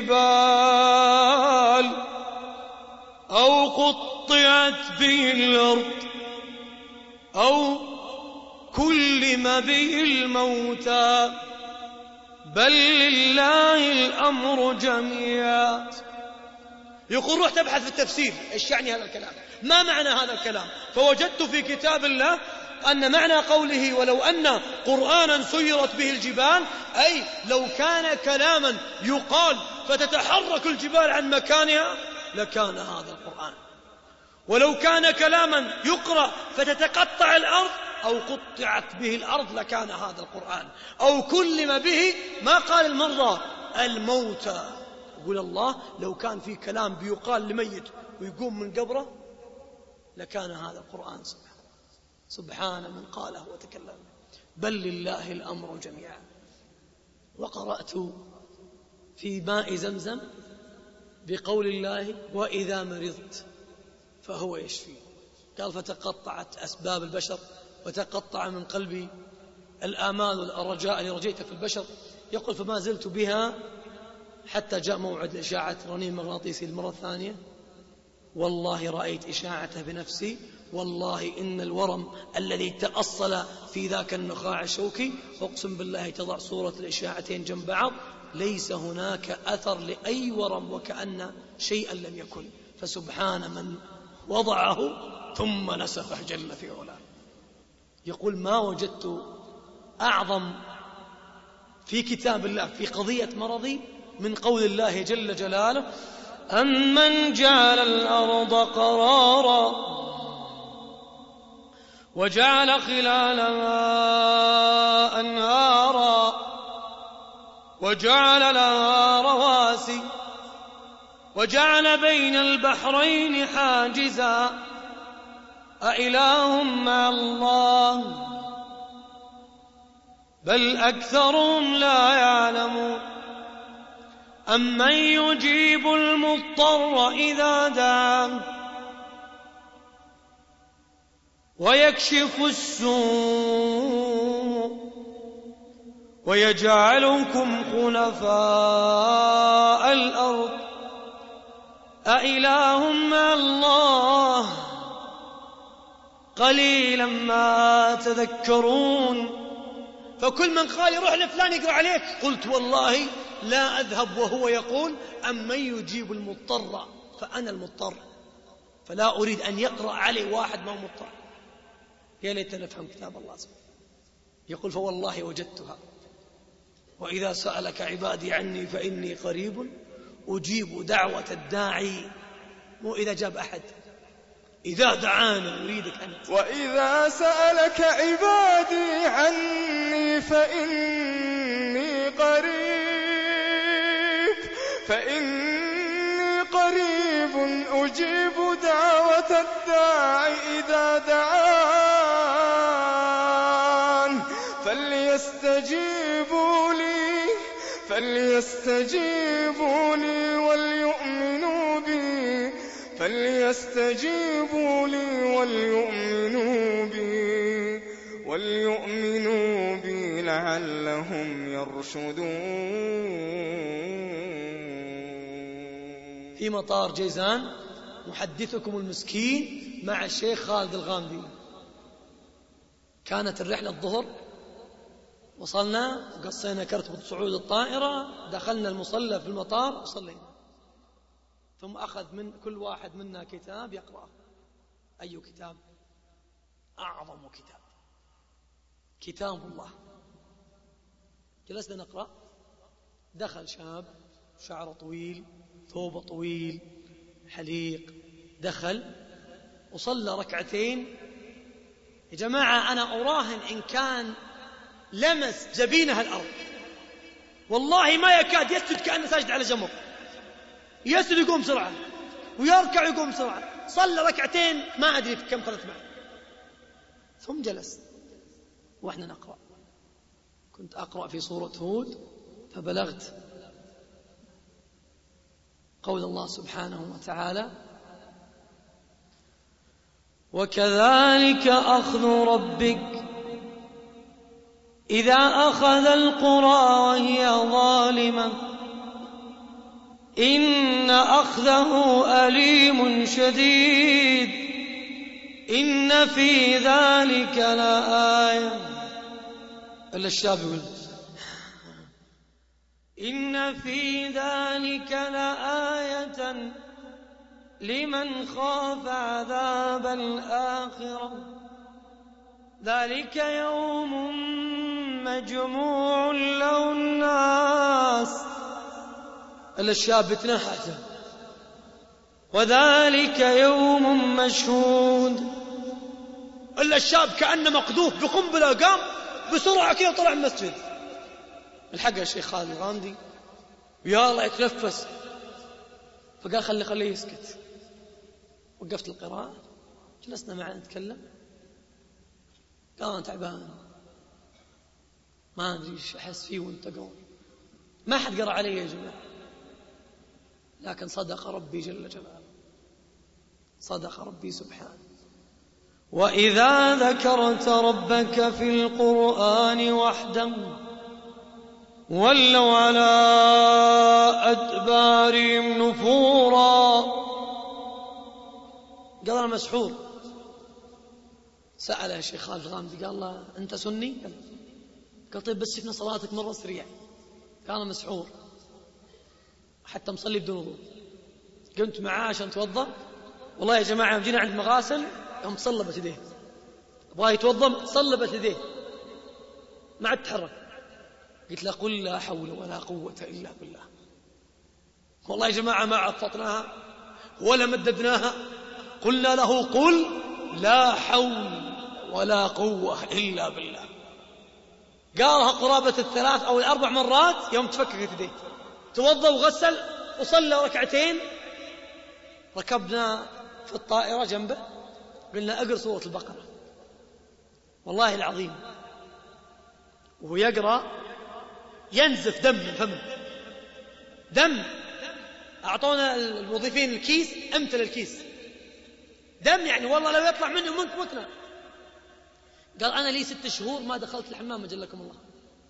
الجبال أو قطعت به الأرض أو كلم به الموتى بل لله الأمر جميعا. يقول رحت أبحث في التفسير إيش يعني هذا الكلام، ما معنى هذا الكلام، فوجدت في كتاب الله أن معنى قوله ولو أن قرآنا سيرت به الجبال أي لو كان كلاما يقال فتتحرك الجبال عن مكانها لكان هذا القرآن، ولو كان كلاما يقرأ فتتقطع الأرض أو قطعت به الأرض لكان هذا القرآن، أو كلم به ما قال المرضى الموتى. يقول الله لو كان في كلام بيقال لميت ويقوم من قبره لكان هذا القرآن. سبحان من قاله وتكلم بل لله الأمر جميعا. وقرأت في ماء زمزم بقول الله وإذا مرضت فهو يشفي. قال فتقطعت أسباب البشر وتقطع من قلبي الآمال والرجاء اللي رجيته في البشر. يقول فما زلت بها حتى جاء موعد إشاعة رنين مغناطيسي المرة الثانية. والله رأيت إشاعته بنفسي، والله إن الورم الذي تأصل في ذاك النخاع الشوكي أقسم بالله تضع صورة الإشاعتين جنب بعض ليس هناك أثر لأي ورم وكأن شيئا لم يكن. فسبحان من وضعه ثم نسفه جل في علاه. يقول ما وجدت أعظم في كتاب الله في قضية مرضي من قول الله جل جلاله أمن جعل الأرض قرارا وجعل خلالها أنهارا وجعل لها رواسي وجعل بين البحرين حاجزا أإله مع الله بل أكثرهم لا يعلمون أمن يجيب المضطر إذا دعاه ويكشف السوء ويجعلكم خلفاء الأرض أإله مع الله قليلا ما تذكرون. فكل من قال يروح لفلان يقرأ عليك قلت والله لا أذهب وهو يقول أمن يجيب المضطر فأنا المضطر، فلا أريد أن يقرأ علي واحد ما هو مضطر. يا ليت نفهم كتاب الله سبحانه. يقول فوالله وجدتها وإذا سألك عبادي عني فإني قريب أجيب دعوة الداعي، مو إذا جاب أحد، إذا دعانا نريدك أنت. وإذا سألك عبادي عني فإني قريب أجيب دعوة الداعي إذا دعان فليستجيبوا لي وليؤمنوا بي لعلهم يرشدون. في مطار جيزان محدثكم المسكين مع الشيخ خالد الغامدي. كانت الرحلة الظهر، وصلنا وقصينا كرت صعود الطائرة، دخلنا المصلى في المطار وصلينا، ثم أخذ من كل واحد منا كتاب يقرأه. أي كتاب؟ أعظم كتاب الله. جلسنا نقرأ. دخل شاب شعره طويل ثوبه طويل حليق، دخل وصلى ركعتين. يا جماعة أنا أراهن إن كان لمس جبينها الأرض والله ما يكاد يسجد، كأنه ساجد على جمر. يسجد يقوم بسرعة ويركع يقوم بسرعة. صلى ركعتين ما أدري كم فرت معه، ثم جلس وإحنا نقرأ. كنت أقرأ في سورة هود فبلغت قول الله سبحانه وتعالى وكذلك أخذ ربك إذا أخذ القرى وهي ظالمة إن أخذه أليم شديد إن في ذلك لآية. إلا الشاب يقول إن في ذلك لآية لمن خاف عذاب الآخرة ذلك يوم مجموع له الناس. إلا الشاب يتنحى وذلك يوم مشهود. إلا الشاب كأنه مقذوف بقنبلة قام بسرعة كذا طلع من المسجد. الحق الشيخ خالد الغامدي يا الله يتنفس، فقال خليه يسكت. وقفت القراءة، جلسنا معه نتكلم. قال أنا تعبان ما أدري إيش أحس فيه وأنت قوم. ما حد قرأ علي يا جماعة، لكن صدق ربي جل جلاله، صدق ربي سبحانه. وإذا ذكرت ربك في القرآن وحده ولوا على أدبارهم نفورا. قال أنا مسحور. سأل يا شيخ خالد الغامدي قال الله أنت سني؟ قال طيب بس شفنا صلاتك مرة سريع. قال أنا مسحور حتى مصلي بدون وضوء. قمت معاه عشان توضأ. والله يا جماعة جينا عند مغاسل يوم تصلبت يديه، أبغاه يتوضأ تصلبت يديه ما عاد تحرك. قلت له قل لا حول ولا قوة إلا بالله. والله يا جماعة ما عططناها ولا مددناها، قلنا له قل لا حول ولا قوة إلا بالله. قالها قرابة 3 أو 4 مرات. يوم تفككت يديه توضأ وغسل وصلى ركعتين. ركبنا في الطائرة جنبه قلنا أقرأ سورة البقرة. والله العظيم وهو يقرأ ينزف دم من فمه، دم. أعطونا الموظفين الكيس، أمثل الكيس دم، يعني والله لو يطلع منه منك متنا. قال أنا لي 6 شهور ما دخلت الحمام أجلكم الله،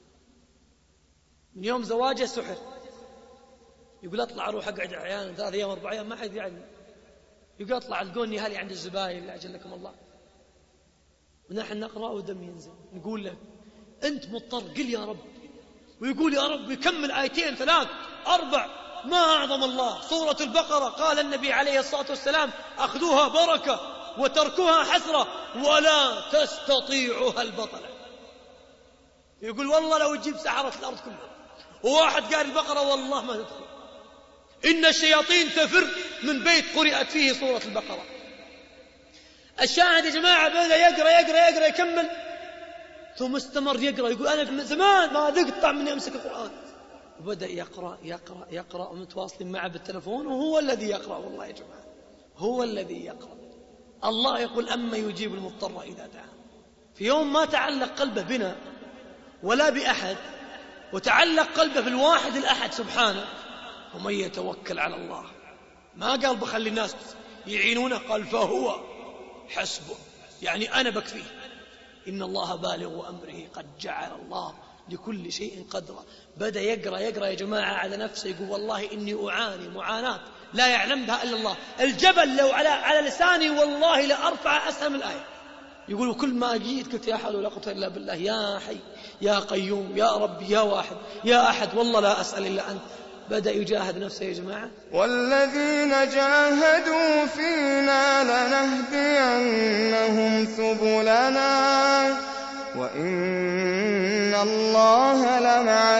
من يوم زواجه سحر. يقول أطلع أروح أقعد أحيانا 3 أيام 4 أيام ما حد يعني. يقول أطلع ألقوني هالي عند الزباين أجلكم الله، ونحن نقرأ ودم ينزل. نقول له أنت مضطر قل يا رب، ويقول يا رب يكمل 2 3 4. ما أعظم الله. سورة البقرة قال النبي عليه الصلاة والسلام أخذوها بركة وتركوها حسرة ولا تستطيعها البطلة. يقول والله لو تجيب سحرة الأرض كلها وواحد قال البقرة والله ما تدخل. إن الشياطين تفر من بيت قرأت فيه سورة البقرة. الشاهد يا جماعة بدأ يقرأ يكمل، ثم استمر يقرأ. يقول أنا من زمان ما ذقت طعم مني أمسك القرآن. وبدأ يقرأ ومتواصلين معه بالتلفون، وهو الذي يقرأ. والله يا جماعة هو الذي يقرأ. الله يقول أما يجيب المضطر إذا دعا. في يوم ما تعلق قلبه بنا ولا بأحد، وتعلق قلبه بالواحد الأحد سبحانه. ومن يتوكل على الله، ما قال بخلي الناس يعينونه، قال فهو حسبه، يعني أنا بكفيه. إن الله بالغ أمره قد جعل الله لكل شيء قدرا. بدأ يقرأ يا جماعة على نفسه. يقول والله إني أعاني معاناة لا يعلم بها إلا الله. الجبل لو على لساني والله لأرفع أسهم الآية. يقول وكل ما أجيت قلت يا حول ولا قوة إلا بالله، يا حي يا قيوم يا ربي يا واحد يا أحد، والله لا أسأل إلا أنت. بدأ يجاهد نفسه يا جماعة. والذين جاهدوا فينا لنهدينهم سبلنا وإن الله لمع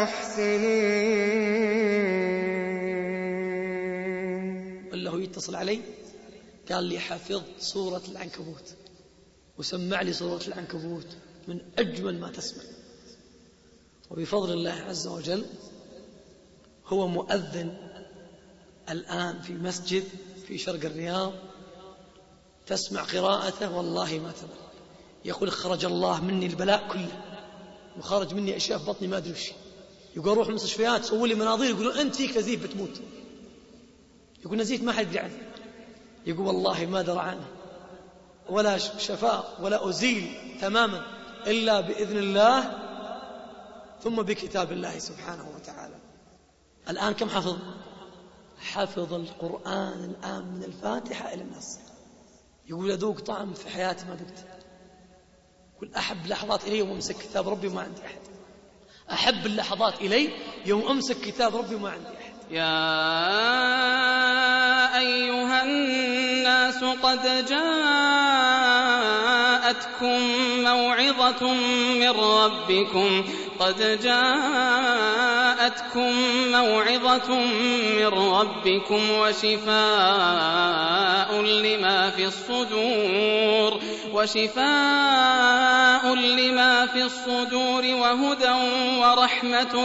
المحسنين. قال له يتصل علي قال لي حفظت سورة العنكبوت، وسمع لي سورة العنكبوت من أجمل ما تسمع. وبفضل الله عز وجل هو مؤذن الآن في مسجد في شرق الرياض، تسمع قراءته والله ما تمل. يقول خرج الله مني البلاء كله، وخرج مني أشياء في بطني ما أدري وش. يقول أروح المستشفيات سووا لي مناظير، يقولون أنت فيك نزيف بتموت. يقول نزيف ما حد يدري عنه. يقول والله ما درى عنه ولا شفاء ولا أزيل تماما إلا بإذن الله ثم بكتاب الله سبحانه وتعالى. الآن كم حفظ؟ حفظ القرآن الآن من الفاتحة إلى النص. يقول أذوق طعم في حياتي ما ذقت. يقول أحب لحظات إلي يوم أمسك كتاب ربي وما عندي أحد. أحب اللحظات إلي يوم أمسك كتاب ربي وما عندي أحد. يا أيها الناس قد جاءتكم موعظة من ربكم وشفاء لما في الصدور وهدى ورحمة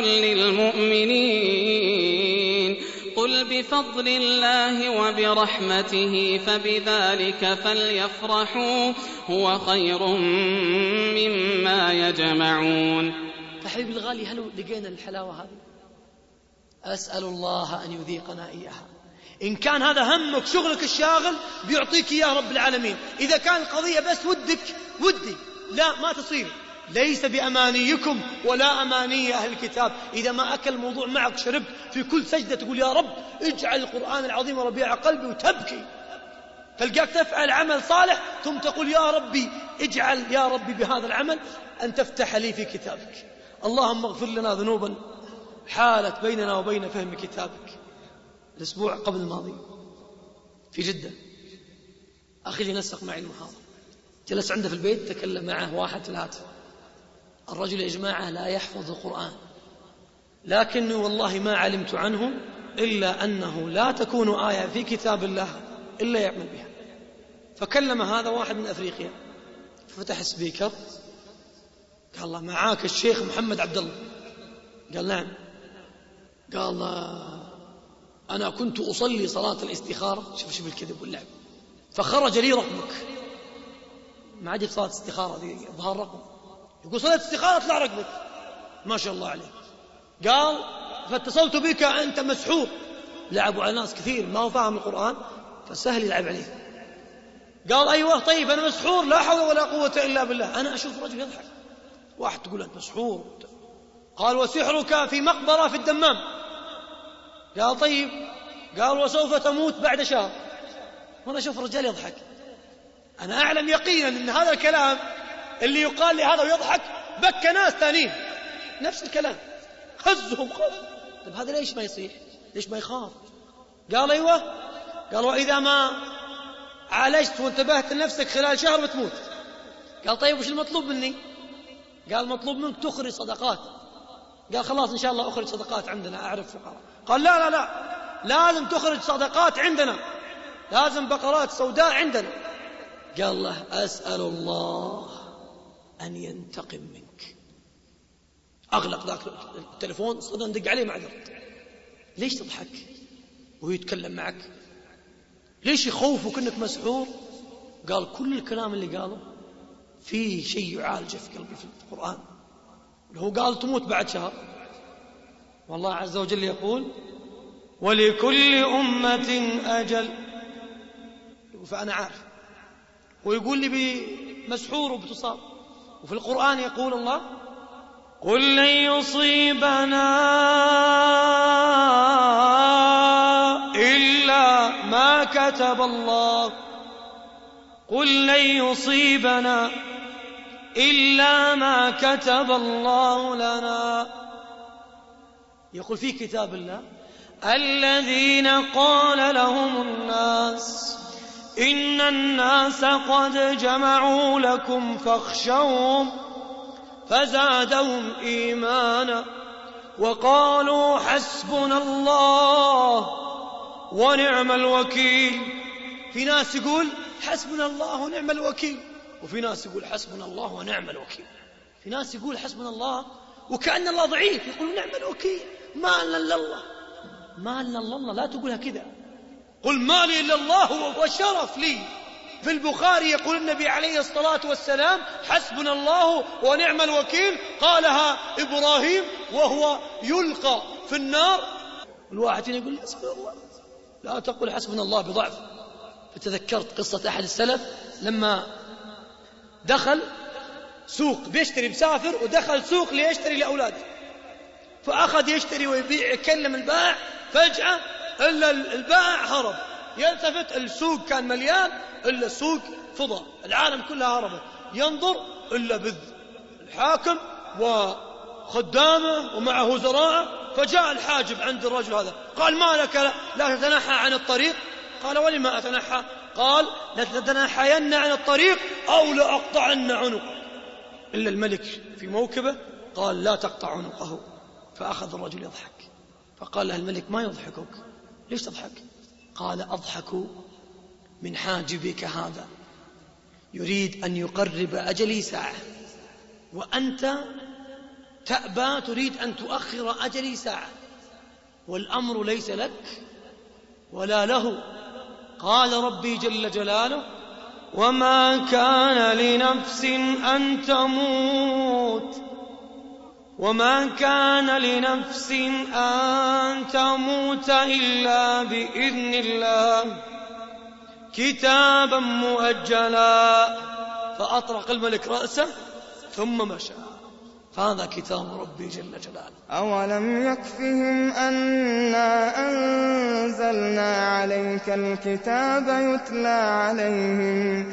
للمؤمنين. قل بفضل الله وبرحمته فبذلك فليفرحوا هو خير مما يجمعون. فحبيبي الغالي هل لقينا الحلاوة هذه؟ أسأل الله أن يذيقنا إياها. إن كان هذا همك شغلك الشاغل بيعطيك إياه رب العالمين. إذا كان القضية بس ودي لا ما تصير. ليس بأمانيكم ولا أماني أهل الكتاب. إذا ما أكل الموضوع معك شربت في كل سجدة تقول يا رب اجعل القرآن العظيم ربيع قلبي، وتبكي. تلقاك تفعل عمل صالح ثم تقول يا ربي اجعل يا ربي بهذا العمل أن تفتح لي في كتابك. اللهم اغفر لنا ذنوبا حالت بيننا وبين فهم كتابك. الأسبوع قبل الماضي في جدة أخي اللي نسق معي المحاضرة جلس عنده في البيت، تكلم معه واحد في الهاتف. الرجل يا جماعة لا يحفظ القرآن، لكني والله ما علمت عنه إلا أنه لا تكون آية في كتاب الله إلا يعمل بها. فكلم هذا واحد من أفريقيا، فتح السبيكر، قال الله معاك الشيخ محمد عبد الله. قال نعم. قال أنا كنت أصلي صلاة الاستخارة، شوف الكذب واللعب، فخرج لي رقمك. ما عجب صلاة الاستخارة دي ظهر رقم، يقول صلاة الاستخارة طلع رقمك، ما شاء الله عليك. قال فاتصلت بك أنت مسحور. لعبوا على ناس كثير ما هو فاهم القرآن فسهل يلعب عليه. قال أيوة طيب أنا مسحور لا حول ولا قوة إلا بالله. أنا أشوف رجل يضحك، واحد تقول أنت مسحور. قال وسحرك في مقبرة في الدمام. قال طيب. قال وسوف تموت بعد شهر. وأنا أشوف الرجال يضحك. أنا أعلم يقينا أن هذا الكلام اللي يقال لي هذا ويضحك بكى ناس ثانيين نفس الكلام، خزهم خز. طيب هذا ليش ما يصيح؟ ليش ما يخاف؟ قال أيوة. قال وإذا ما عالجت وانتبهت لنفسك خلال شهر بتموت. قال طيب وش المطلوب مني؟ قال مطلوب منك تخرج صدقات. قال خلاص إن شاء الله أخرج صدقات عندنا، أعرف فقراء. قال لا لا لا، لازم تخرج صدقات عندنا، لازم بقرات سوداء عندنا. قال له أسأل الله أن ينتقم منك. أغلق ذاك التليفون، صدق ندق عليه ما عاد يرد. ليش تضحك وهو يتكلم معك؟ ليش يخوفك أنك مسحور؟ قال كل الكلام اللي قاله فيه شيء يعالجه في قلبي في القرآن. هو قال تموت بعد شهر، والله عز وجل يقول ولكل أمة أجل. فأنا عارف. ويقول لي بمسحور وبتصاب. وفي القرآن يقول الله قل لن يصيبنا إلا ما كتب الله، قل لن يصيبنا إلا ما كتب الله لنا. يقول في كتاب الله الذين قال لهم الناس إن الناس قد جمعوا لكم فاخشوهم فزادهم إيمانا وقالوا حسبنا الله ونعم الوكيل. في ناس يقول حسبنا الله ونعم الوكيل، وفي ناس يقول حسبنا الله ونعم الوكيل. في ناس يقول حسبنا الله وكأن الله ضعيف، يقول نعم الوكيل، ما لنا إلا الله. ما لنا إلا الله لا تقولها كذا، قل ما لي إلا الله وشرف لي. في البخاري يقول النبي عليه الصلاة والسلام حسبنا الله ونعم الوكيل، قالها إبراهيم وهو يلقى في النار. الواحد يقول حسبنا الله، لا تقول حسبنا الله بضعف. فتذكرت قصة أحد السلف لما دخل سوق بيشتري، مسافر ودخل سوق ليشتري لأولاده، فأخذ يشتري ويبيع، يكلم البائع، فجأة إلا البائع هرب. يلتفت السوق كان مليان إلا السوق فضى، العالم كلها هربت. ينظر إلا بذ الحاكم وخدامه ومعه زراعة. فجاء الحاجب عند الرجل هذا قال ما لك لا تتنحى عن الطريق؟ قال ولما أتنحى؟ قال لتتنحين عن الطريق أو لأقطعن عنقك. إلا الملك في موكبه قال لا تقطع عنقه. فأخذ الرجل يضحك، فقال له الملك ما يضحكك، ليش تضحك؟ قال أضحك من حاجبك هذا يريد أن يقرب أجلي ساعة، وأنت تأبى تريد أن تؤخر أجلي ساعة، والأمر ليس لك ولا له. قال ربي جل جلاله وما كان لنفس أن تموت، وما كان لنفس أن تموت إلا بإذن الله كتابا مؤجلا. فأطرق الملك رأسه ثم مشى. فهذا كتاب ربي جل جلاله. أولم يكفهم أنا أنزلنا عليك الكتاب يتلى عليهم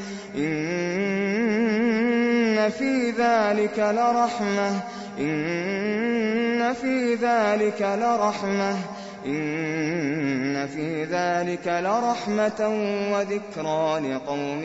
إن في ذلك لرحمة إن في ذلك لرحمة وذكرى لقوم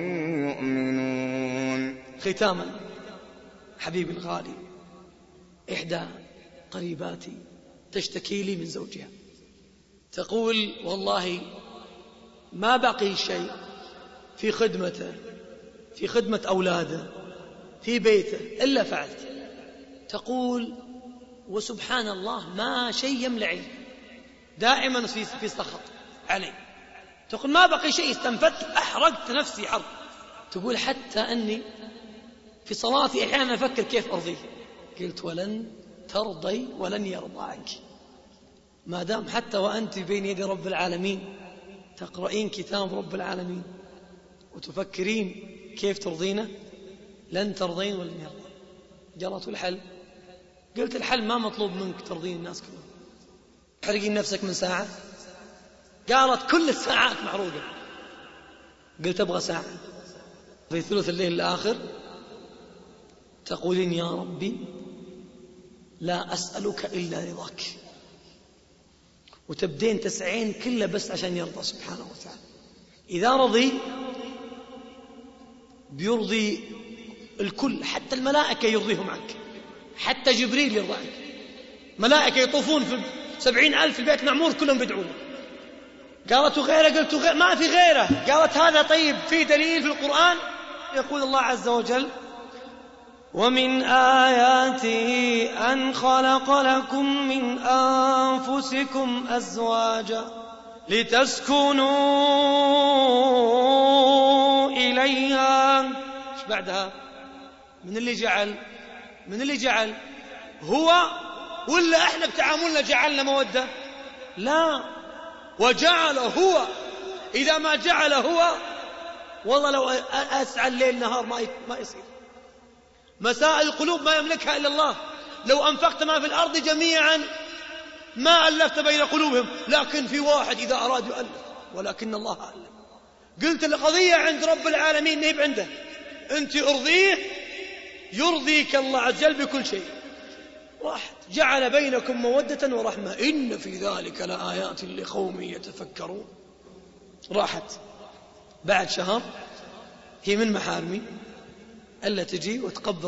يؤمنون. ختاما حبيبي الغالي، إحدى قريباتي تشتكي لي من زوجها، تقول والله ما بقي شيء في خدمته، في خدمة أولاده، في بيته إلا فعلت. تقول وسبحان الله ما شيء يملعي، دائما في سخط علي. تقول ما بقي شيء، استنفدت، أحرقت نفسي حرق. تقول حتى أني في صلاتي أحيانا أفكر كيف أرضيه. قلت ولن ترضي ولن يرضى عنك ما دام حتى وأنت بين يدي رب العالمين تقرأين كتاب رب العالمين وتفكرين كيف ترضينه، لن ترضين ولن يرضى. قالت الحل؟ قلت الحل ما مطلوب منك ترضين الناس كلهم، تحرقين نفسك من ساعة. قالت كل الساعات محروقة. قلت أبغى ساعة في ثلث الليل الآخر تقولين يا ربي لا أسألك إلا رضاك، وتبدين تسعين كله بس عشان يرضى سبحانه وتعالى. إذا رضي بيرضي الكل، حتى الملائكة يرضيهم عنك، حتى جبريل يرضى عنك. ملائكة يطوفون في 70,000 البيت معمور كلهم بيدعون. قالت غيره؟ قلت ما في غيره. قالت هذا طيب في دليل في القرآن يقول الله عز وجل ومن آياته أن خلق لكم من أنفسكم أزواجا لتسكنوا إليها. ايش بعدها؟ من اللي جعل هو ولا احنا بتعاملنا جعلنا مودة؟ لا، وجعل هو. إذا ما جعل هو والله لو أسعى الليل نهار ما يصير. مسائل القلوب ما يملكها إلا الله. لو أنفقت ما في الأرض جميعا ما ألفت بين قلوبهم، لكن في واحد إذا أراد يؤلف، ولكن الله ألف. قلت القضية عند رب العالمين نيب عنده، أنت أرضيه يرضيك الله عز وجل بكل شيء. واحد جعل بينكم مودة ورحمة إن في ذلك لآيات لقوم يتفكرون. راحت بعد شهر هي من محارمي إلا تجي وتقبل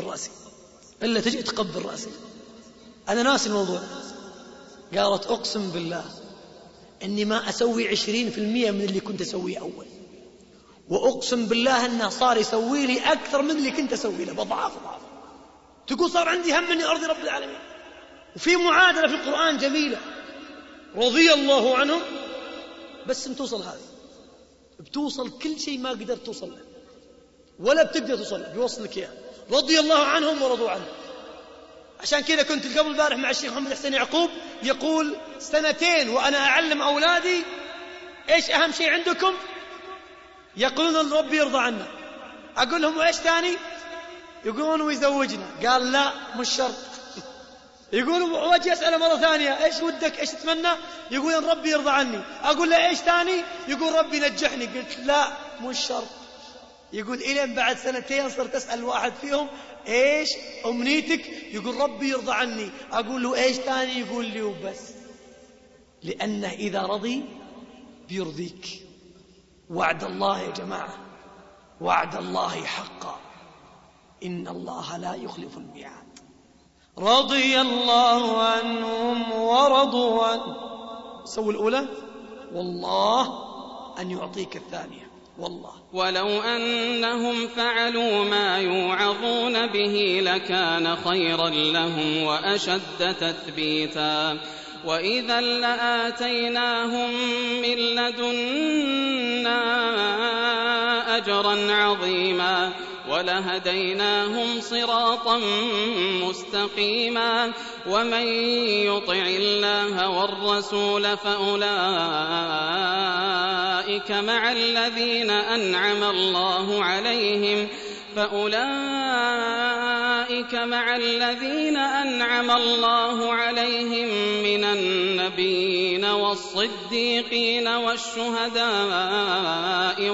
رأسي، أنا ناسي الموضوع. قالت أقسم بالله أني ما أسوي 20% من اللي كنت أسويه أول، وأقسم بالله أنه صار يسوي لي أكثر من اللي كنت أسوي له بضعاف. تقول صار عندي هم أني أرضي رب العالمين. وفي معادلة في القرآن جميلة، رضي الله عنهم، بس بتوصل هذه، بتوصل كل شيء ما قدرت توصل له ولا بتقدر توصل له، بيوصل لك إياه. رضي الله عنهم ورضوا عنه. عشان كذا كنت قبل البارح مع الشيخ محمد حسين يعقوب يقول 2 وأنا أعلم أولادي إيش أهم شيء عندكم؟ يقولون ربي يرضى عنا. أقول لهم وإيش ثاني؟ يقولون ويزوجنا. قال لا مش شرط. يقولوا واجي أسأله مرة ثانية إيش ودك إيش تتمنى؟ يقولون ربي يرضى عني. أقول له إيش ثاني؟ يقول ربي نجحني. قلت لا مش شرط. يقول إلين بعد 2 صرت أسأل واحد فيهم إيش أمنيتك؟ يقول ربي يرضى عني. أقول له إيش ثاني؟ يقول لي وبس. لأنه إذا رضي بيرضيك. وعد الله يا جماعة، وعد الله حقا، إن الله لا يخلف الميعاد. رضي الله عنهم ورضوا عنه. سووا الأولى والله أن يعطيك الثانية والله. ولو أنهم فعلوا ما يوعظون به لكان خيرا لهم وأشد تثبيتا، وإذا لآتيناهم من لدنا أجرا عظيما ولهديناهم صراطا مستقيما. ومن يطع الله والرسول فأولئك مع الذين أنعم الله عليهم من النبيين والصديقين والشهداء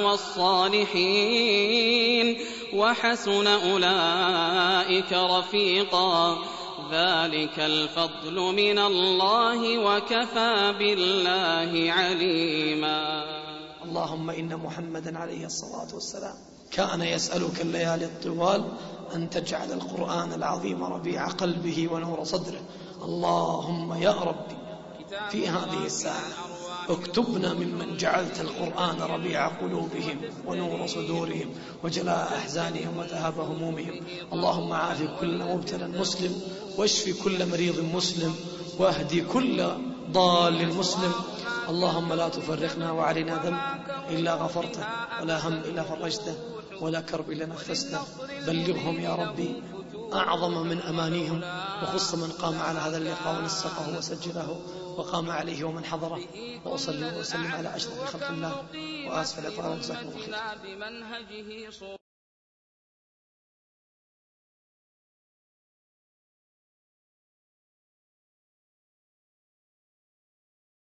والصالحين وحسن أولئك رفيقا. ذلك الفضل من الله وكفى بالله عليما. اللهم إن محمدا عليه الصلاة والسلام كان يسألك الليالي الطوال أن تجعل القرآن العظيم ربيع قلبه ونور صدره. اللهم يا ربي في هذه الساعة اكتبنا ممن جعلت القرآن ربيع قلوبهم ونور صدورهم وجلاء أحزانهم وذهاب همومهم. اللهم عاف كل مبتلى مسلم واشف كل مريض مسلم واهدي كل ضال مسلم. اللهم لا تفرقنا وعلينا ذنب إلا غفرته ولا هم إلا فرجته ولا كرب إلا نفسته. بلغهم يا ربي أعظم من أمانيهم وخص من قام على هذا اللقاء ونسقه وسجله وقام عليه ومن حضره. وأصلي وسلم على أشرف خلق الله وآسف الإطالة. جزاكم الله خير.